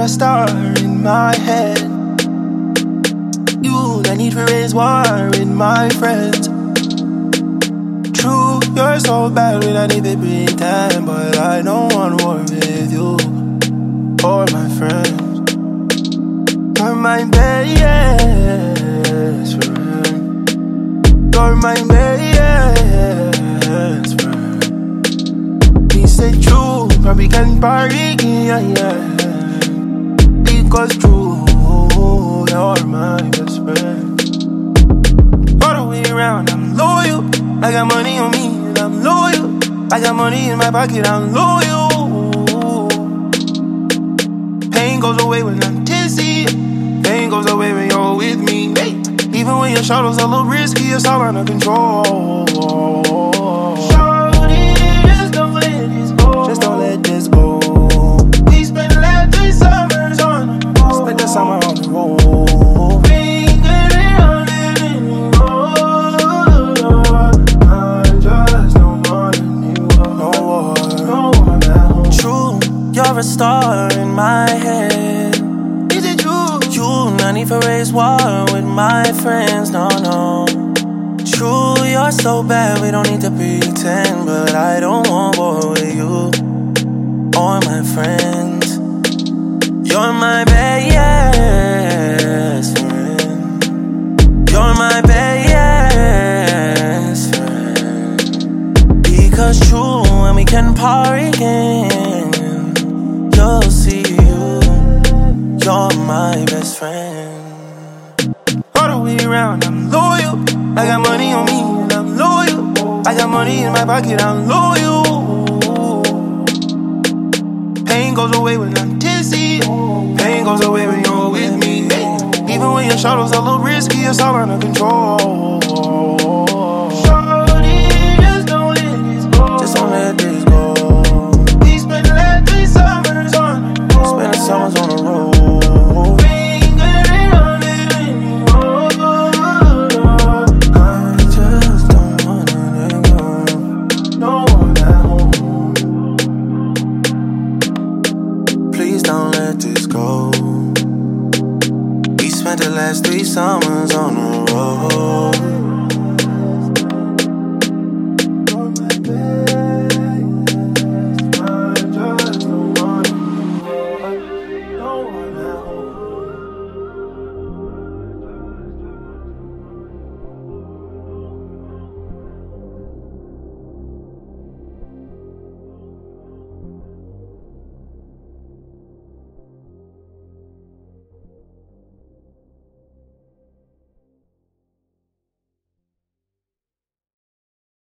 a star in my head. You, the need for raise war with my friends. True, you're so bad, we don't need to pretend, but I don't want war with you or my friends. You're my best friend. You're my best friend. We say true, but we can party, yeah. Because true, you're my best friend. All the way around, I'm loyal. I got money on me and I'm loyal. I got money in my pocket, I'm loyal. Pain goes away when I'm tipsy. Pain goes away when you're with me. Hey. Even when your shadow's a little risky, it's all under control. Shorty, just don't let this go. Just don't let this go. We spent the last 3 summers on the road. Spent the summer on the road. You're a star in my head. Is it true? You not need for raise war with my friends, no. True, you're so bad, we don't need to pretend, but I don't want war with you or my friends. You're my best friend. You're my best friend. Because true, when we can party again, you'll see you're my best friend. All the way around, I'm loyal. I got money on me and I'm loyal. I got money in my pocket, I'm loyal. Pain goes away when I'm tipsy. Pain goes away when you're with me. Even when your shadow's a little risky, it's all under control.